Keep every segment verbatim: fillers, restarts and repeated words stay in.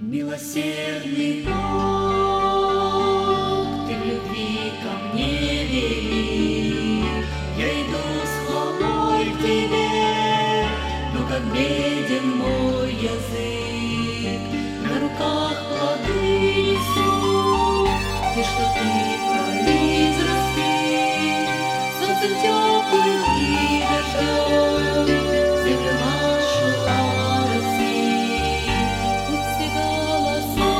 Милосердный Бог, Ты в любви ко мне велик. Я иду с хвалой к Тебе, но как беден мой язык. На руках плоды несу, те, что Ты произрасти, солнцем теплым и дождем землю нашу ороси. Пусть все голоса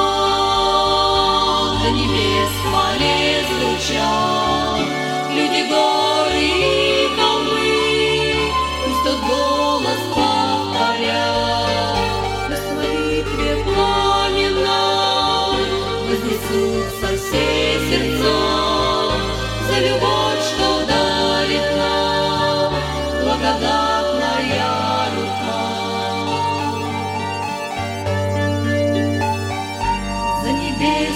до небес в хвале звучат, люди, горы и холмы, пусть тот голос повторят. Пусть в молитве пламенной вознесутся все сердца за любовь, что дарит нам благодатная рука. За небес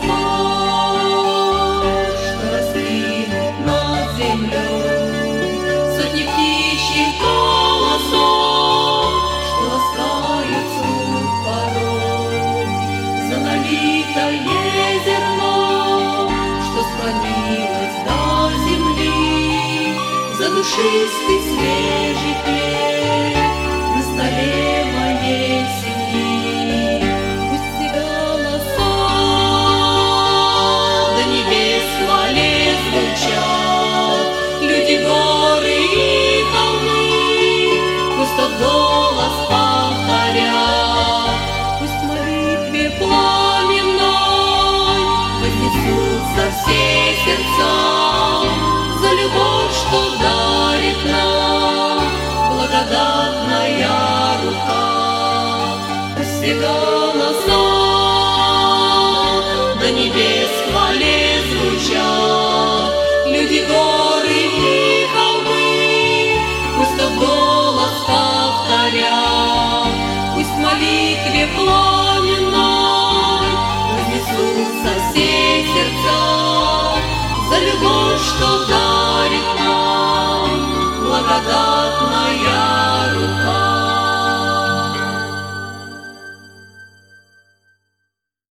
простор, что раскинут над землей, сотни птичьих голосов, что ласкают слух порой. За налитое зерно, что склонилось до земли, за душистый свежий хлеб на столе моей семьи. Пусть все голоса до небес в хвале звучат, люди, горы и холмы, пусть тот голос повторят. Пусть в молитве пламенной вознесутся все сердца за любовь, что дарит нам благодатная рука. Пусть все голоса до небес в хвале звучат, люди, горы и холмы, пусть тот голос повторят. Пусть в молитве пламенной вознесутся все сердца за любовь, что дарит нам благодать.